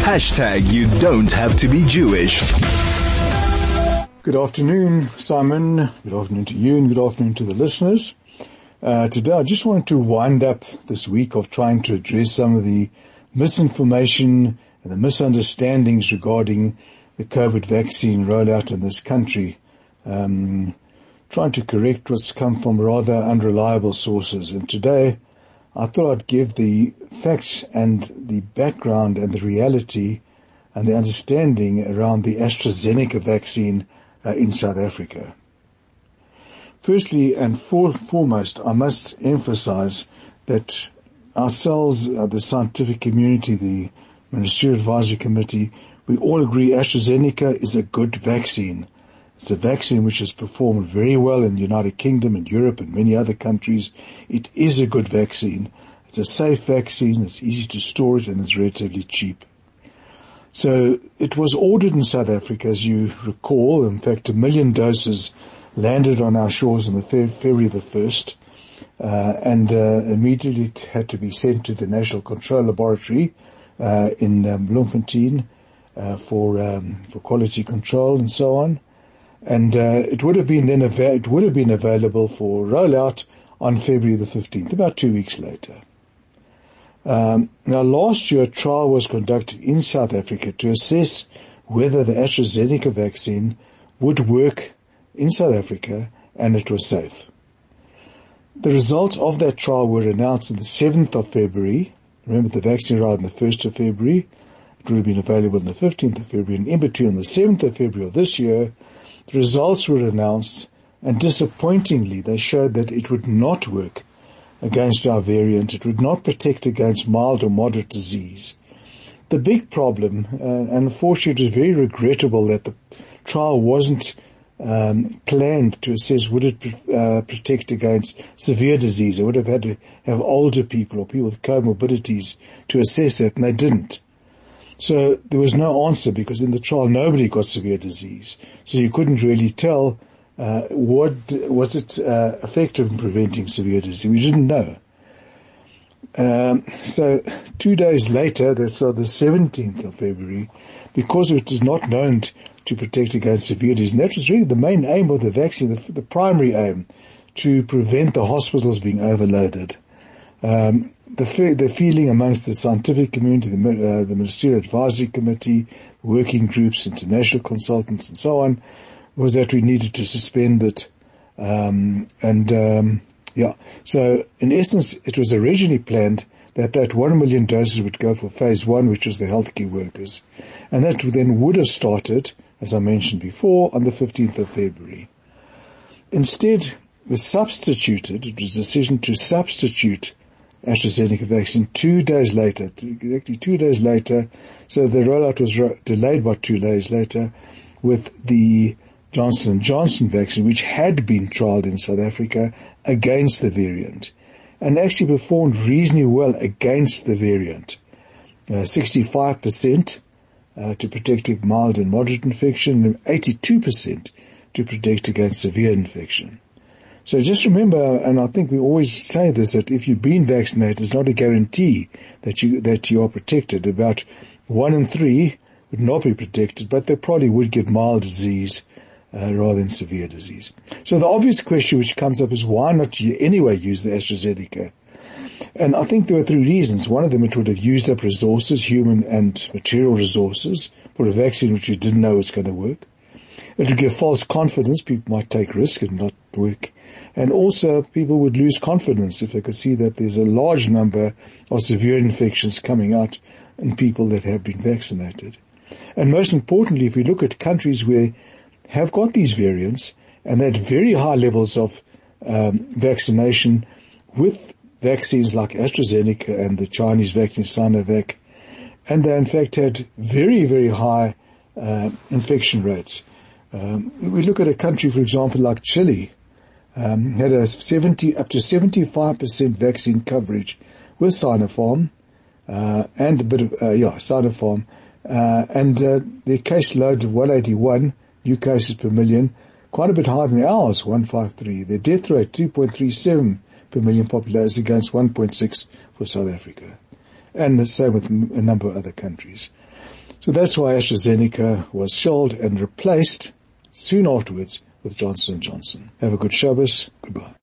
You don't have to be Jewish. Good afternoon, Simon. Good afternoon to you and good afternoon to the listeners. Today I just wanted to wind up this week of trying to address some of the misinformation and the misunderstandings regarding the COVID vaccine rollout in this country. Trying to correct what's come from rather unreliable sources. And today I thought I'd give the facts and the background and the reality and the understanding around the AstraZeneca vaccine in South Africa. Firstly and foremost, I must emphasize that ourselves, the scientific community, the Ministerial Advisory Committee, we all agree AstraZeneca is a good vaccine. It's a vaccine which has performed very well in the United Kingdom and Europe and many other countries. It is a good vaccine. It's a safe vaccine. It's easy to store it and it's relatively cheap. So it was ordered in South Africa, as you recall. In fact, 1 million doses landed on our shores on the February the 1st, and immediately it had to be sent to the National Control Laboratory in Bloemfontein for quality control and so on. And it would have been available for rollout on February the 15th, about 2 weeks later. Now last year a trial was conducted in South Africa to assess whether the AstraZeneca vaccine would work in South Africa, and it was safe. The results of that trial were announced on the 7th of February. Remember, the vaccine arrived on the 1st of February. It would have been available on the 15th of February, and in between on the 7th of February of this year, the results were announced, and disappointingly, they showed that it would not work against our variant. It would not protect against mild or moderate disease. The big problem, and unfortunately it was very regrettable that the trial wasn't planned to assess would it protect against severe disease. It would have had to have older people or people with comorbidities to assess that, and they didn't. So there was no answer because in the trial nobody got severe disease. So you couldn't really tell what was it effective in preventing severe disease. We didn't know. So 2 days later, that's on the 17th of February, because it is not known to protect against severe disease, and that was really the main aim of the vaccine, the primary aim, to prevent the hospitals being overloaded. The feeling amongst the scientific community, the Ministerial Advisory Committee, working groups, international consultants, and so on, was that we needed to suspend it. So in essence, it was originally planned that 1 million doses would go for phase 1, which was the healthcare workers, and that then would have started, as I mentioned before, on the 15th of February. Instead, it was a decision to substitute AstraZeneca vaccine 2 days later, exactly 2 days later, so the rollout was delayed by 2 days later with the Johnson & Johnson vaccine, which had been trialled in South Africa against the variant, and actually performed reasonably well against the variant. 65% to protect mild and moderate infection, and 82% to protect against severe infection. So just remember, and I think we always say this, that if you've been vaccinated, it's not a guarantee that you are protected. About 1 in 3 would not be protected, but they probably would get mild disease rather than severe disease. So the obvious question which comes up is why not anyway use the AstraZeneca? And I think there were 3 reasons. One of them, it would have used up resources, human and material resources, for a vaccine which we didn't know was going to work. It would give false confidence. People might take risk and not work. And also people would lose confidence if they could see that there's a large number of severe infections coming out in people that have been vaccinated. And most importantly, if we look at countries where have got these variants and they had very high levels of vaccination with vaccines like AstraZeneca and the Chinese vaccine Sinovac, and they in fact had very, very high infection rates. We look at a country, for example, like Chile, had up to 75% vaccine coverage with Sinopharm, and a bit of, Sinopharm, and their case load of 181 new cases per million, quite a bit higher than ours, 153. Their death rate, 2.37 per million population against 1.6 for South Africa. and the same with a number of other countries. So that's why AstraZeneca was shelved and replaced soon afterwards with Johnson & Johnson. Have a good Shabbos. Goodbye.